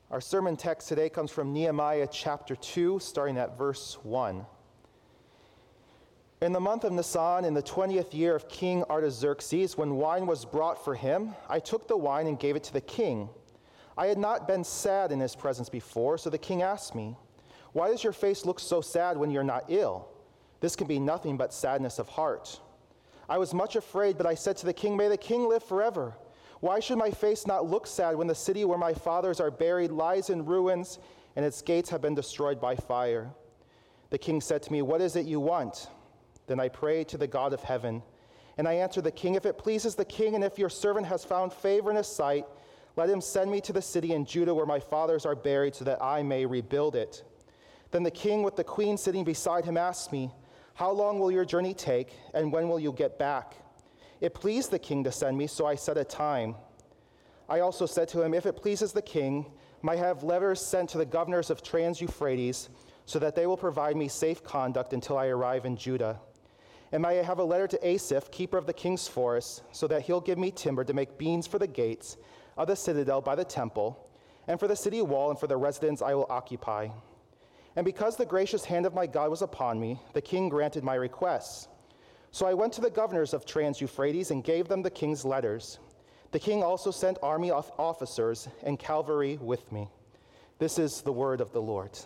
Our sermon text today comes from Nehemiah chapter 2, starting at verse 1. In the month of Nisan, in the 20th year of King Artaxerxes, when wine was brought for him, I took the wine and gave it to the king. I had not been sad in his presence before, so the king asked me, "Why does your face look so sad when you're not ill? This can be nothing but sadness of heart." I was much afraid, but I said to the king, "May the king live forever. Why should my face not look sad when the city where my fathers are buried lies in ruins and its gates have been destroyed by fire?" The king said to me, "What is it you want?" Then I prayed to the God of heaven, and I answered the king, "If it pleases the king, and if your servant has found favor in his sight, let him send me to the city in Judah where my fathers are buried, so that I may rebuild it." Then the king, with the queen sitting beside him, asked me, "How long will your journey take, and when will you get back?" It pleased the king to send me, so I set a time. I also said to him, "If it pleases the king, might have letters sent to the governors of Trans-Euphrates, so that they will provide me safe conduct until I arrive in Judah. And may I have a letter to Asaph, keeper of the king's forest, so that he'll give me timber to make beams for the gates of the citadel by the temple, and for the city wall, and for the residence I will occupy." And because the gracious hand of my God was upon me, the king granted my requests. So I went to the governors of Trans-Euphrates and gave them the king's letters. The king also sent army officers and cavalry with me. This is the word of the Lord.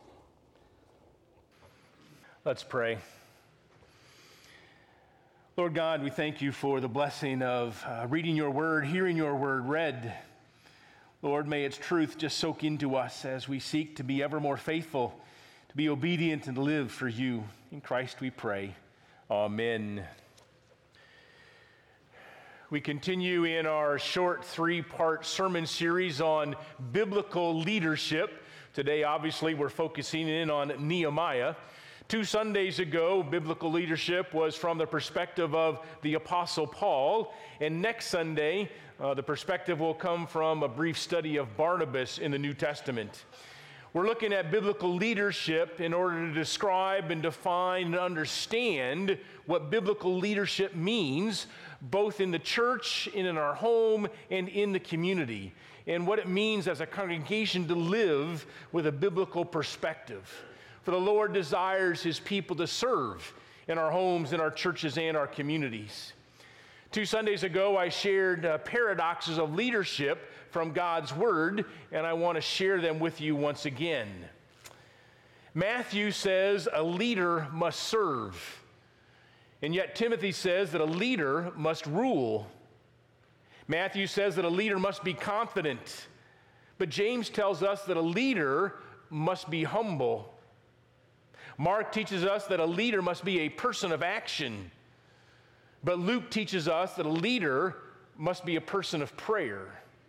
Let's pray. Lord God, we thank you for the blessing of reading your word, hearing your word read. Lord, may its truth just soak into us as we seek to be ever more faithful, to be obedient and live for you. In Christ we pray. Amen. We continue in our short three-part sermon series on biblical leadership. Today, obviously, we're focusing in on Nehemiah. 2 Sundays ago, biblical leadership was from the perspective of the Apostle Paul, and next Sunday, the perspective will come from a brief study of Barnabas in the New Testament. We're looking at biblical leadership in order to describe and define and understand what biblical leadership means, both in the church, in our home, and in the community, and what it means as a congregation to live with a biblical perspective. For the Lord desires his people to serve in our homes, in our churches, and our communities. 2 Sundays ago, I shared paradoxes of leadership from God's Word, and I want to share them with you once again. Matthew says a leader must serve, and yet Timothy says that a leader must rule. Matthew says that a leader must be confident, but James tells us that a leader must be humble. Mark teaches us that a leader must be a person of action, but Luke teaches us that a leader must be a person of prayer.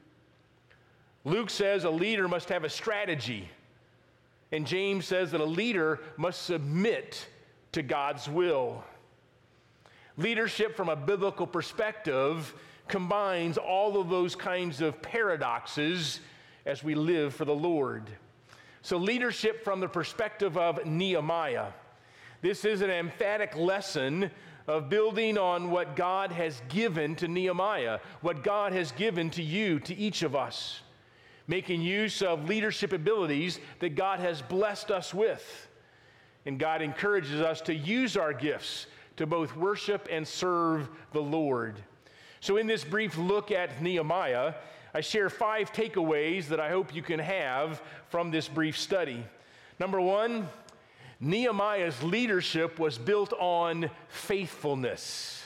Luke says a leader must have a strategy, and James says that a leader must submit to God's will. Leadership from a biblical perspective combines all of those kinds of paradoxes as we live for the Lord. So leadership from the perspective of Nehemiah. This is an emphatic lesson of building on what God has given to Nehemiah, what God has given to you, to each of us, making use of leadership abilities that God has blessed us with. And God encourages us to use our gifts to both worship and serve the Lord. So in this brief look at Nehemiah, I share 5 takeaways that I hope you can have from this brief study. Number 1, Nehemiah's leadership was built on faithfulness.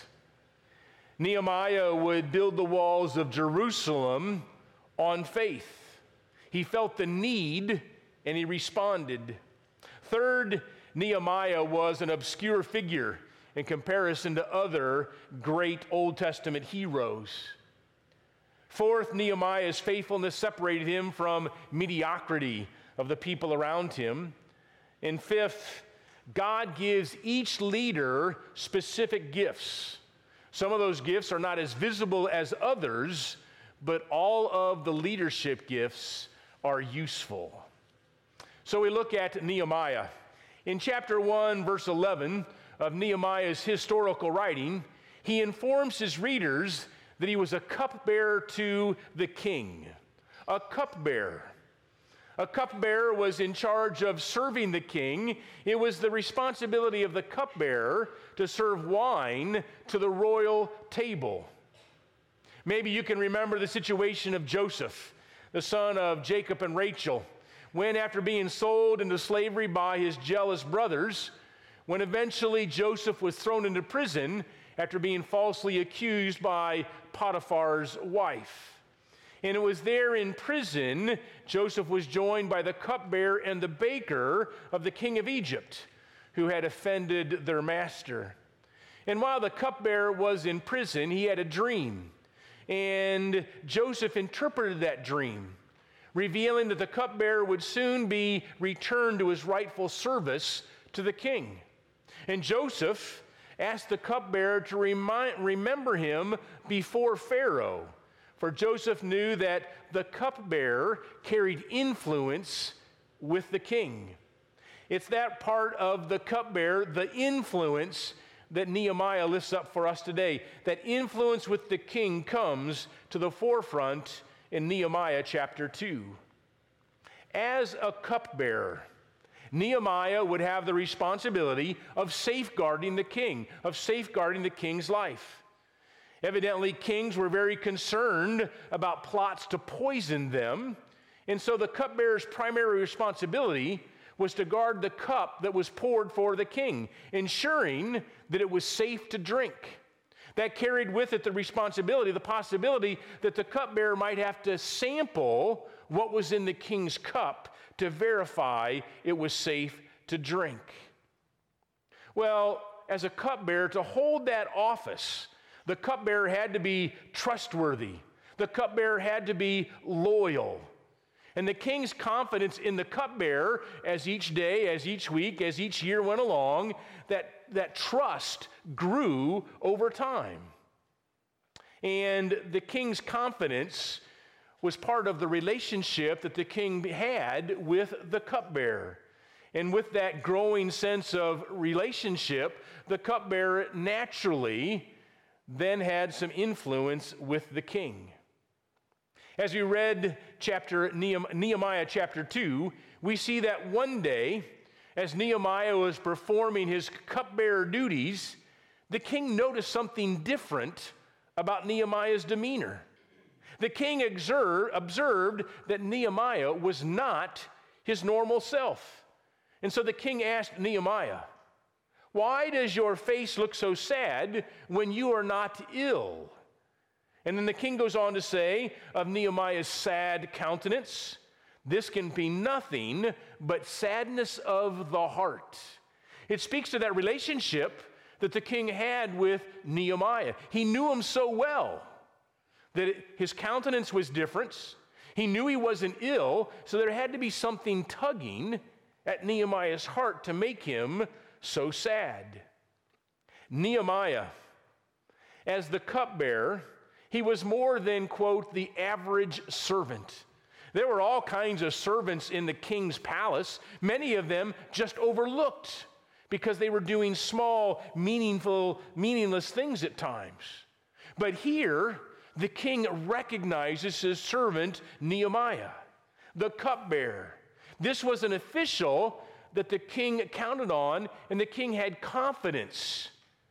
Nehemiah would build the walls of Jerusalem on faith. He felt the need, and he responded. Third, Nehemiah was an obscure figure in comparison to other great Old Testament heroes. Fourth, Nehemiah's faithfulness separated him from mediocrity of the people around him. And fifth, God gives each leader specific gifts. Some of those gifts are not as visible as others, but all of the leadership gifts are useful. So we look at Nehemiah. In chapter 1, verse 11 of Nehemiah's historical writing, he informs his readers that he was a cupbearer to the king. A cupbearer. A cupbearer was in charge of serving the king. It was the responsibility of the cupbearer to serve wine to the royal table. Maybe you can remember the situation of Joseph, the son of Jacob and Rachel, when after being sold into slavery by his jealous brothers, when eventually Joseph was thrown into prison after being falsely accused by Potiphar's wife. And it was there in prison, Joseph was joined by the cupbearer and the baker of the king of Egypt, who had offended their master. And while the cupbearer was in prison, he had a dream. And Joseph interpreted that dream, revealing that the cupbearer would soon be returned to his rightful service to the king. And Joseph asked the cupbearer to remember him before Pharaoh, for Joseph knew that the cupbearer carried influence with the king. It's that part of the cupbearer, the influence, that Nehemiah lifts up for us today. That influence with the king comes to the forefront in Nehemiah chapter 2. As a cupbearer, Nehemiah would have the responsibility of safeguarding the king, of safeguarding the king's life. Evidently, kings were very concerned about plots to poison them, and so the cupbearer's primary responsibility was to guard the cup that was poured for the king, ensuring that it was safe to drink. That carried with it the responsibility, the possibility that the cupbearer might have to sample what was in the king's cup to verify it was safe to drink. Well, as a cupbearer, to hold that office, the cupbearer had to be trustworthy. The cupbearer had to be loyal. And the king's confidence in the cupbearer, as each day, as each week, as each year went along, that trust grew over time. And the king's confidence was part of the relationship that the king had with the cupbearer. And with that growing sense of relationship, the cupbearer naturally then had some influence with the king. As we read Nehemiah chapter 2, we see that one day, as Nehemiah was performing his cupbearer duties, the king noticed something different about Nehemiah's demeanor. The king observed that Nehemiah was not his normal self. And so the king asked Nehemiah, "Why does your face look so sad when you are not ill?" And then the king goes on to say of Nehemiah's sad countenance, "This can be nothing but sadness of the heart." It speaks to that relationship that the king had with Nehemiah. He knew him so well that his countenance was different. He knew he wasn't ill, so there had to be something tugging at Nehemiah's heart to make him so sad. Nehemiah, as the cupbearer, he was more than, quote, the average servant. There were all kinds of servants in the king's palace, many of them just overlooked because they were doing small, meaningless things at times. But here, the king recognizes his servant Nehemiah, the cupbearer. This was an official that the king counted on, and the king had confidence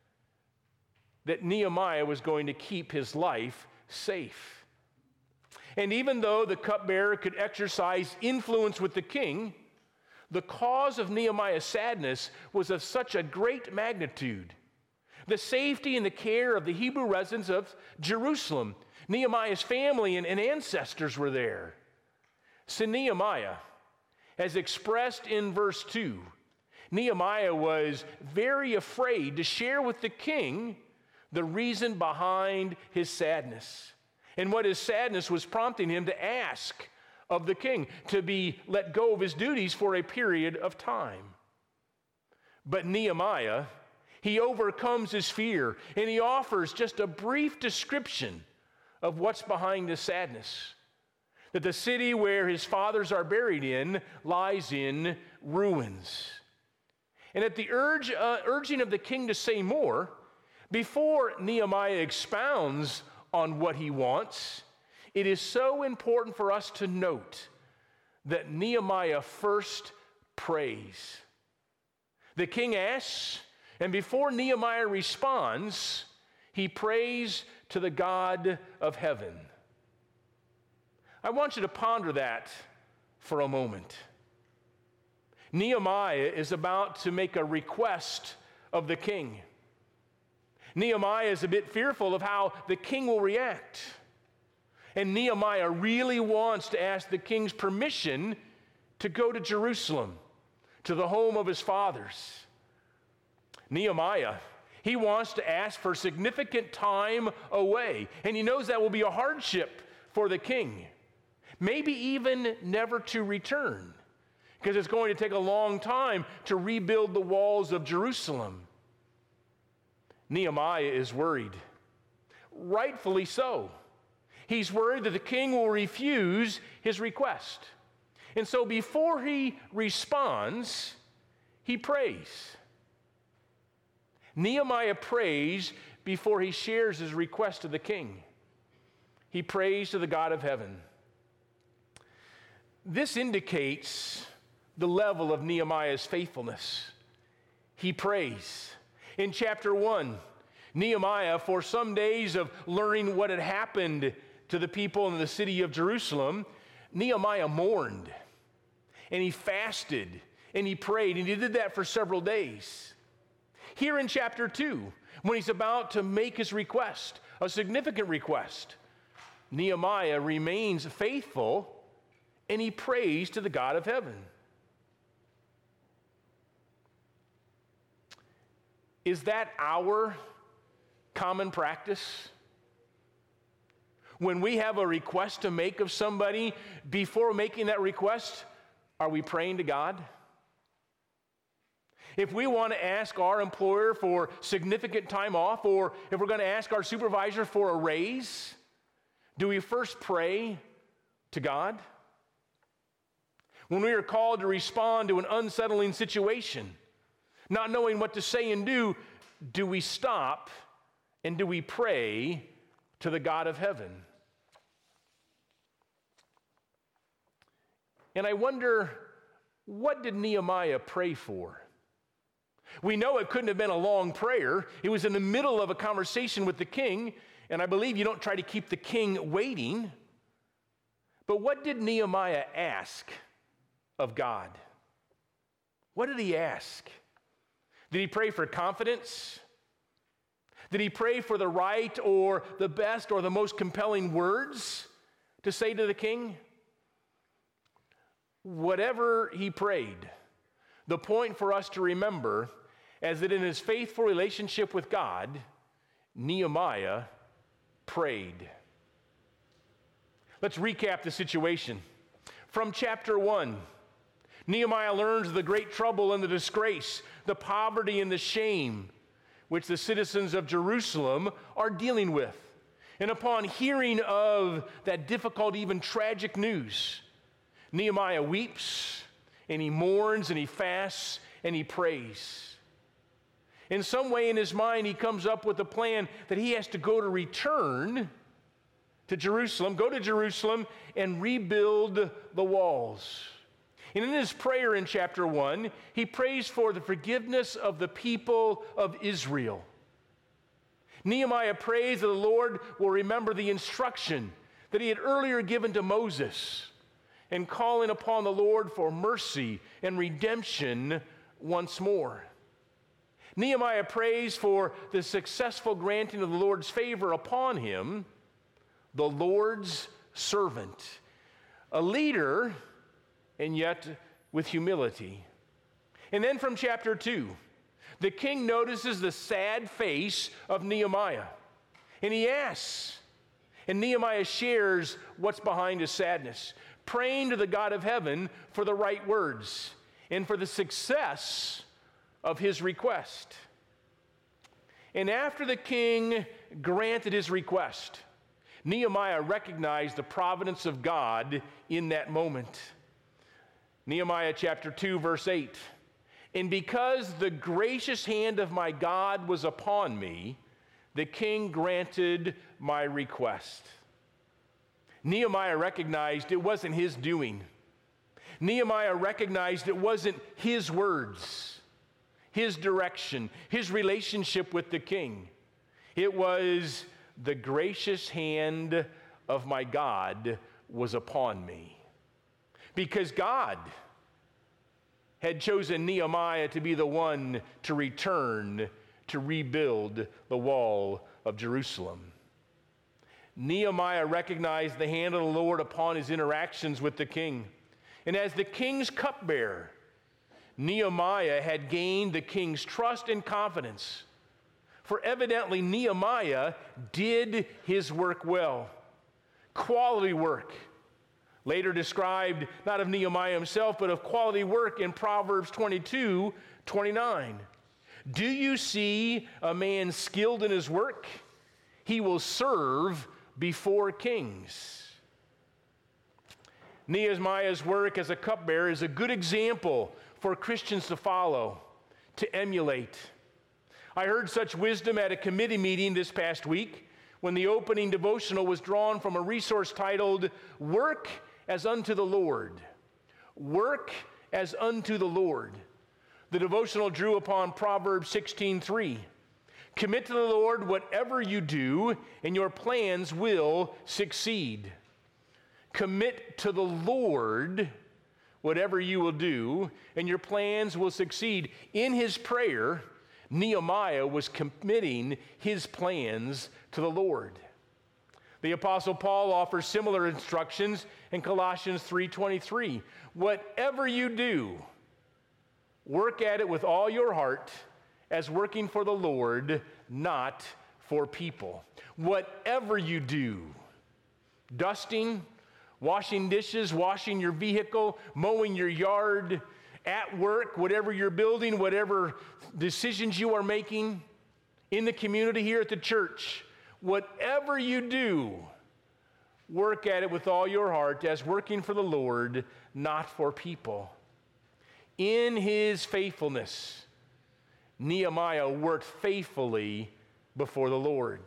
that Nehemiah was going to keep his life safe. And even though the cupbearer could exercise influence with the king, the cause of Nehemiah's sadness was of such a great magnitude. The safety and the care of the Hebrew residents of Jerusalem, Nehemiah's family and ancestors were there. So Nehemiah, as expressed in verse 2, Nehemiah was very afraid to share with the king the reason behind his sadness and what his sadness was prompting him to ask of the king, to be let go of his duties for a period of time. But Nehemiah, he overcomes his fear and he offers just a brief description of what's behind his sadness. That the city where his fathers are buried in lies in ruins. And at the urging of the king to say more, before Nehemiah expounds on what he wants, it is so important for us to note that Nehemiah first prays. The king asks, and before Nehemiah responds, he prays to the God of heaven. I want you to ponder that for a moment. Nehemiah is about to make a request of the king. Nehemiah is a bit fearful of how the king will react. And Nehemiah really wants to ask the king's permission to go to Jerusalem, to the home of his fathers. Nehemiah, he wants to ask for significant time away, and he knows that will be a hardship for the king. Maybe even never to return, because it's going to take a long time to rebuild the walls of Jerusalem. Nehemiah is worried, rightfully so. He's worried that the king will refuse his request. And so before he responds, he prays. Nehemiah prays before he shares his request to the king. He prays to the God of heaven. This indicates the level of Nehemiah's faithfulness. He prays. In chapter 1, Nehemiah, for some days of learning what had happened to the people in the city of Jerusalem, Nehemiah mourned, and he fasted, and he prayed, and he did that for several days. Here in chapter 2, when he's about to make his request, a significant request, Nehemiah remains faithful, and he prays to the God of heaven. Is that our common practice? When we have a request to make of somebody, before making that request, are we praying to God? If we want to ask our employer for significant time off, or if we're going to ask our supervisor for a raise, do we first pray to God? When we are called to respond to an unsettling situation, not knowing what to say and do we stop and do we pray to the God of heaven? And I wonder, what did Nehemiah pray for? We know it couldn't have been a long prayer. It was in the middle of a conversation with the king, and I believe you don't try to keep the king waiting. But what did Nehemiah ask of God? What did he ask? Did he pray for confidence? Did he pray for the right or the best or the most compelling words to say to the king? Whatever he prayed, the point for us to remember is that in his faithful relationship with God, Nehemiah prayed. Let's recap the situation. From chapter 1, Nehemiah learns of the great trouble and the disgrace, the poverty and the shame which the citizens of Jerusalem are dealing with. And upon hearing of that difficult, even tragic news, Nehemiah weeps, and he mourns, and he fasts, and he prays. In some way in his mind, he comes up with a plan that he has to return to Jerusalem, go to Jerusalem, and rebuild the walls. And in his prayer in chapter 1, he prays for the forgiveness of the people of Israel. Nehemiah prays that the Lord will remember the instruction that he had earlier given to Moses, and calling upon the Lord for mercy and redemption once more. Nehemiah prays for the successful granting of the Lord's favor upon him, the Lord's servant, a leader, and yet with humility. And then from chapter 2, the king notices the sad face of Nehemiah, and he asks, and Nehemiah shares what's behind his sadness, praying to the God of heaven for the right words and for the success of his request. And after the king granted his request, Nehemiah recognized the providence of God in that moment. Nehemiah chapter 2, verse 8, "And because the gracious hand of my God was upon me, the king granted my request." Nehemiah recognized it wasn't his doing. Nehemiah recognized it wasn't his words, his direction, his relationship with the king. It was the gracious hand of my God was upon me. Because God had chosen Nehemiah to be the one to return to rebuild the wall of Jerusalem. Nehemiah recognized the hand of the Lord upon his interactions with the king. And as the king's cupbearer, Nehemiah had gained the king's trust and confidence. For evidently Nehemiah did his work well. Quality work. Later described not of Nehemiah himself, but of quality work in Proverbs 22:29. Do you see a man skilled in his work? He will serve before kings. Nehemiah's work as a cupbearer is a good example for Christians to follow, to emulate. I heard such wisdom at a committee meeting this past week when the opening devotional was drawn from a resource titled, Work as Unto the Lord. Work as unto the Lord. The devotional drew upon Proverbs 16:3. Commit to the Lord whatever you do, and your plans will succeed. Commit to the Lord whatever you will do, and your plans will succeed. In his prayer, Nehemiah was committing his plans to the Lord. The Apostle Paul offers similar instructions in Colossians 3:23. Whatever you do, work at it with all your heart, as working for the Lord, not for people. Whatever you do, dusting, washing dishes, washing your vehicle, mowing your yard, at work, whatever you're building, whatever decisions you are making in the community here at the church, whatever you do, work at it with all your heart as working for the Lord, not for people. In his faithfulness, Nehemiah worked faithfully before the Lord.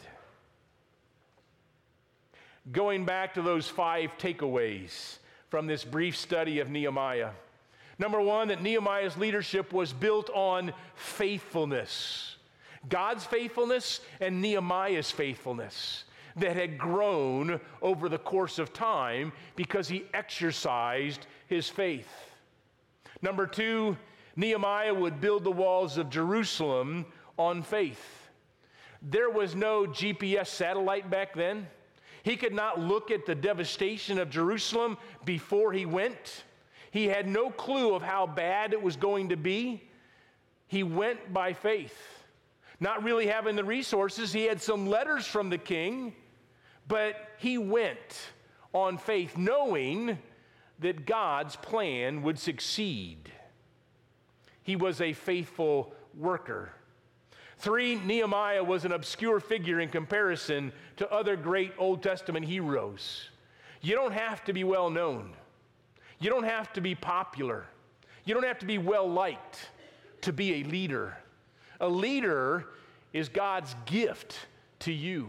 Going back to those 5 takeaways from this brief study of Nehemiah. Number 1, that Nehemiah's leadership was built on faithfulness. God's faithfulness and Nehemiah's faithfulness that had grown over the course of time because he exercised his faith. Number 2, Nehemiah would build the walls of Jerusalem on faith. There was no GPS satellite back then. He could not look at the devastation of Jerusalem before he went. He had no clue of how bad it was going to be. He went by faith. Not really having the resources, he had some letters from the king, but he went on faith, knowing that God's plan would succeed. He was a faithful worker. 3, Nehemiah was an obscure figure in comparison to other great Old Testament heroes. You don't have to be well known. You don't have to be popular. You don't have to be well liked to be a leader. A leader is God's gift to you.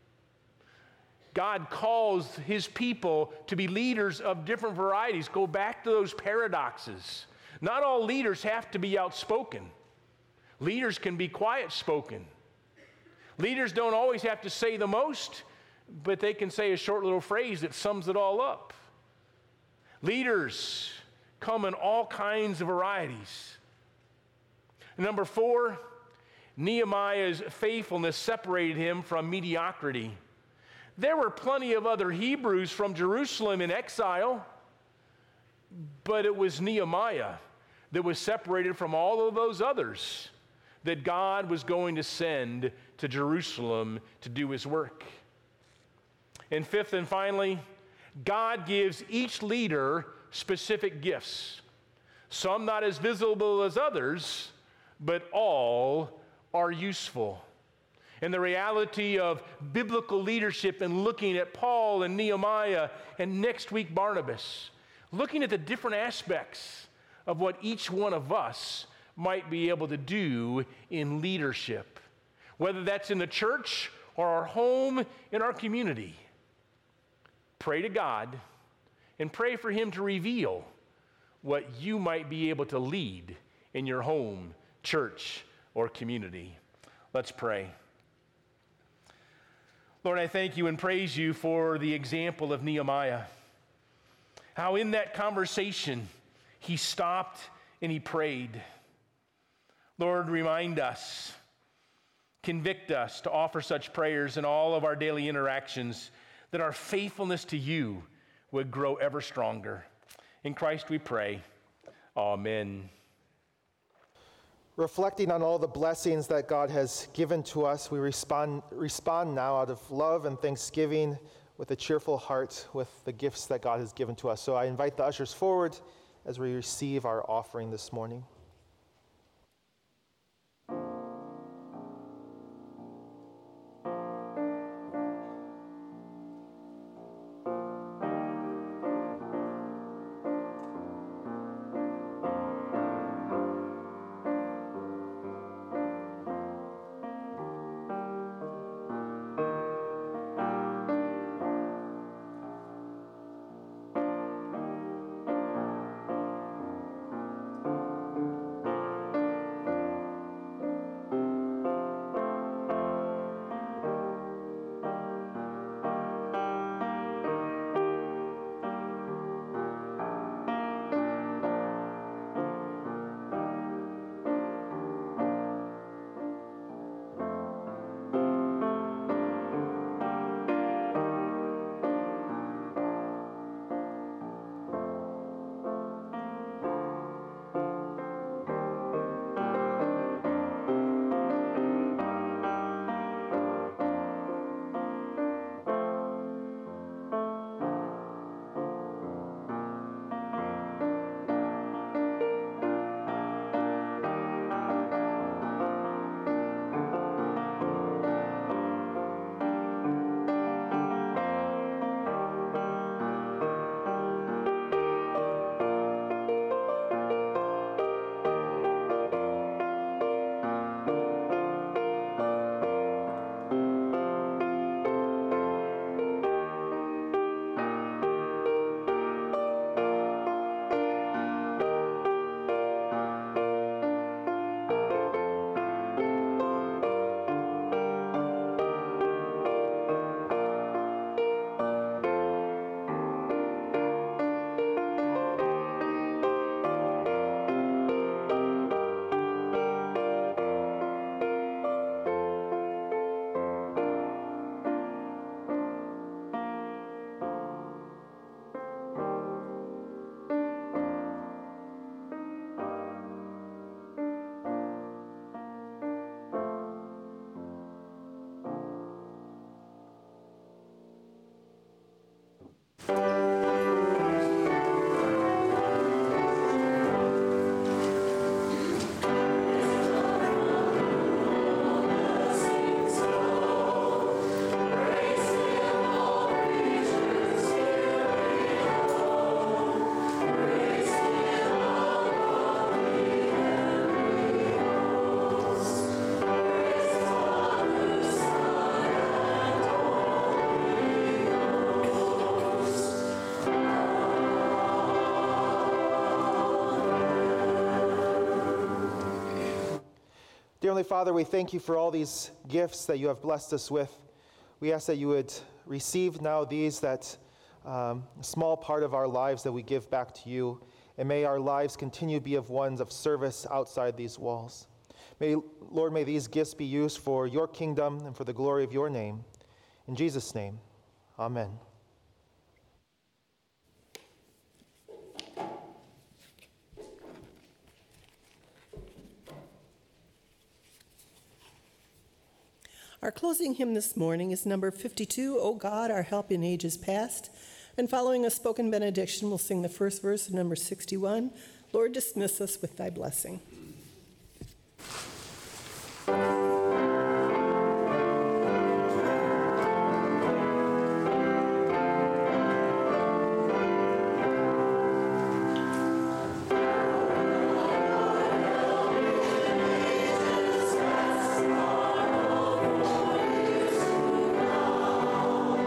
God calls his people to be leaders of different varieties. Go back to those paradoxes. Not all leaders have to be outspoken. Leaders can be quiet-spoken. Leaders don't always have to say the most, but they can say a short little phrase that sums it all up. Leaders come in all kinds of varieties. Number 4, Nehemiah's faithfulness separated him from mediocrity. There were plenty of other Hebrews from Jerusalem in exile, but it was Nehemiah that was separated from all of those others that God was going to send to Jerusalem to do his work. And 5th and finally, God gives each leader specific gifts. Some not as visible as others, but all are useful. And the reality of biblical leadership and looking at Paul and Nehemiah and next week Barnabas, looking at the different aspects of what each one of us might be able to do in leadership, whether that's in the church or our home, in our community. Pray to God and pray for him to reveal what you might be able to lead in your home, church, or community. Let's pray. Lord, I thank you and praise you for the example of Nehemiah. How in that conversation, he stopped and he prayed. Lord, remind us, convict us to offer such prayers in all of our daily interactions, that our faithfulness to you would grow ever stronger. In Christ we pray. Amen. Reflecting on all the blessings that God has given to us, we respond now out of love and thanksgiving with a cheerful heart with the gifts that God has given to us. So I invite the ushers forward as we receive our offering this morning. Dear Heavenly Father, we thank you for all these gifts that you have blessed us with. We ask that you would receive now these, that a small part of our lives that we give back to you, and may our lives continue to be of ones of service outside these walls. Lord, may these gifts be used for your kingdom and for the glory of your name. In Jesus' name, amen. Our closing hymn this morning is number 52, O God, Our Help in Ages Past. And following a spoken benediction, we'll sing the first verse of number 61, Lord, dismiss us with thy blessing.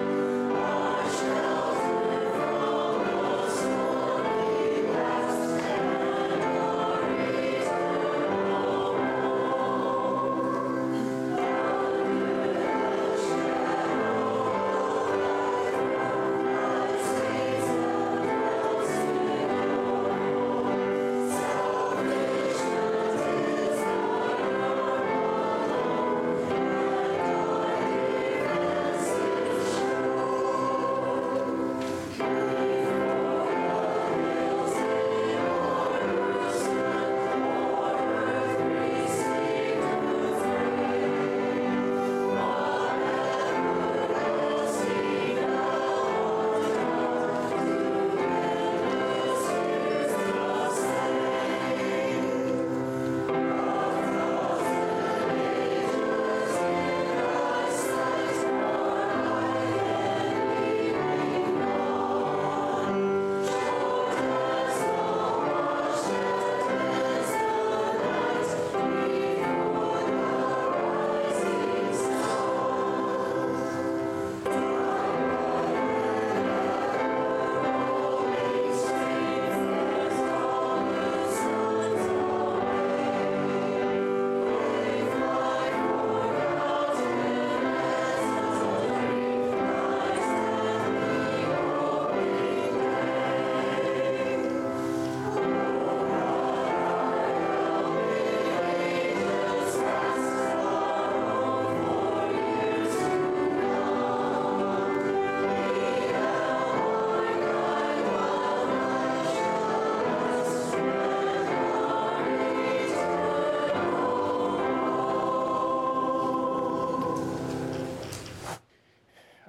Thank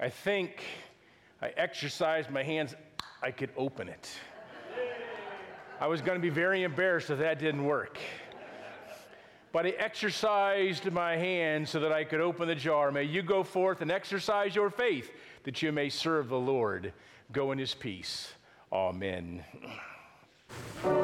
I think I exercised my hands, I could open it. I was going to be very embarrassed if that didn't work. But I exercised my hands so that I could open the jar. May you go forth and exercise your faith that you may serve the Lord. Go in his peace. Amen.